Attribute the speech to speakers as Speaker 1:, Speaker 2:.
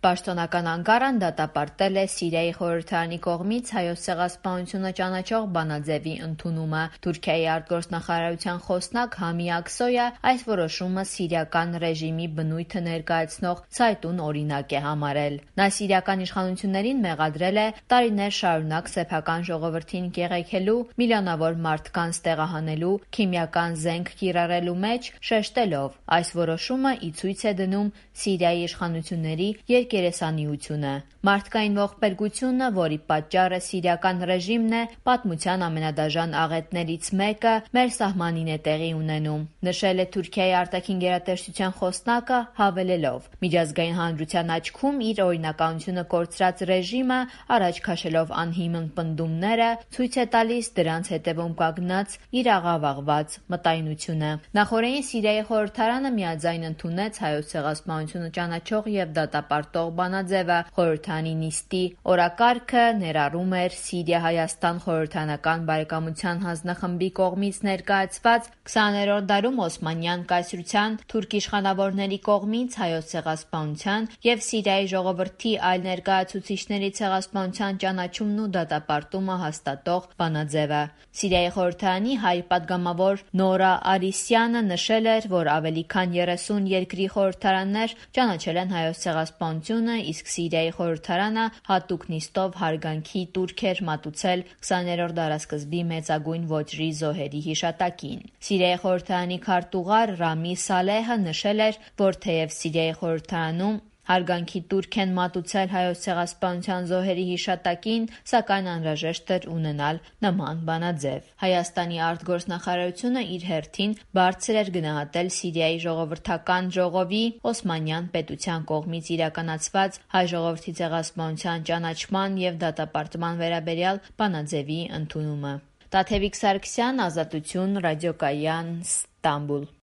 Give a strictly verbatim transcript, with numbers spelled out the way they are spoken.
Speaker 1: Պաշտոնական Անկարան դատապարտել է Սիրիայի խորհրդարանի կողմից Հայոց ցեղասպանությունը ճանաչող բանաձևի ընդունումը։ Թուրքիայի արտգործնախարարության խոսնակ Համի Աքսոյը այս որոշումը սիրիական ռեժիմի բնույթը ներկայացնող ցայտուն օրինակ է համարել։ Նա սիրիական իշխանություններին մեղադրել է տարիներ շարունակ սեփական ժողովրդին կեղեքելու, միլիոնավոր մարդկանց տեղահանելու, քիմիական զենք կիրառելու մեջ, շեշտելով՝ այս որոշումը ի ցույց է դնում Սիրիայի իշխանությունների երկերեսանիությունը։ Մարդկային ողբերգությունը, որի պատճառը սիրիական ռեժիմն է, պատմության ամենադաժան աղետներից մեկը, մեր սահմանին է տեղի ունենում, նշել է Թուրքիայի արտաքին գերատեսչության խոսնակը, հավելելով՝ միջազգային հանրության աչքում իր օրինականությունը կորցրած ռեժիմը, առաջ քաշելով անհիմն պնդումները, ցույց է տալիս դրանց հետևում կանգնած իր աղավաղված մտայնությունը։ Նախօրեին Սիրիայի խորհրդարանը միաձայն ընդունեց Հայոց ցեղասպանությունը ճանաչող և դատապարտող բանաձևը։ Խորհրդարանի նիստի օրակարգը ներառում էր Սիրիա-Հայաստան խորհրդարանական բարեկամության հանձնախմբի կողմից ներկայացված քսաներորդ դարում Օսմանյան կայսրության թուրք իշխանավորների կողմից Հայոց ցեղասպանության և Սիրիայի ժողովրդի այլ ներկայացուցիչների ցեղասպանության ճանաչումն ու դատապարտումը հաստատող բանաձևը։ Սիրիայի խորհրդարանի հայ պատգամավոր Նորա Արիսյանը նշել էր, որ ավելի քան երեսուն երկրի խորհրդարաններ ճանաչել են Հայոց ցեղասպանությունը, իսկ Սիրիայի խորհրդարանը հատուկ նիստով հարգանքի տուրք էր մատուցել քսաներորդ դարասկզբի մեծագույն ոճրի զոհերի հիշատակին։ Սիրիայի խորհրդարանի քարտուղար Ռամի Սալեհը նշել էր, որ թեև Սիրիայի խորհրդարանում հարգանքի տուրք են մատուցել Հայոց ցեղասպանության զոհերի հիշատակին, սակայն անհրաժեշտ էր ունենալ նման բանաձև։ Հայաստանի արտգործնախարարությունը իր հերթին բարձր էր գնահատել Սիրիայի ժողովրդական ժողովի Օսմանյան պետության կողմից իրականացված հայ ժողովրդի ցեղասպանության ճանաչման և դատապարտման վերաբերյալ բանաձևի ընդունումը։ Տաթևիկ Սարգսյան, Ազատություն, Ռադիոկայան, Ստամբուլ։